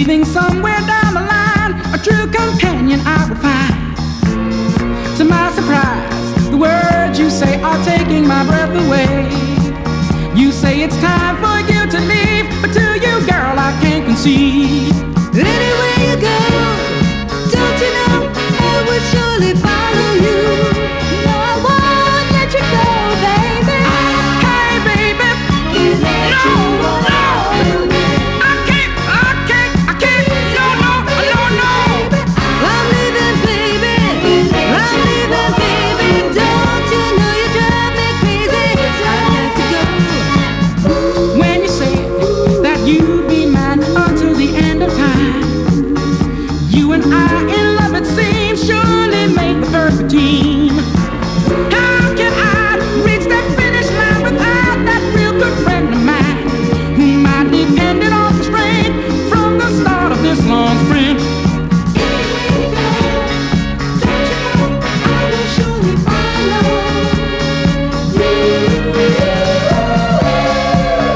believing somewhere down the line a true companion I would find. To my surprise, the words you say are taking my breath away. You say it's time for you to leave, but to you, girl, I can't concede.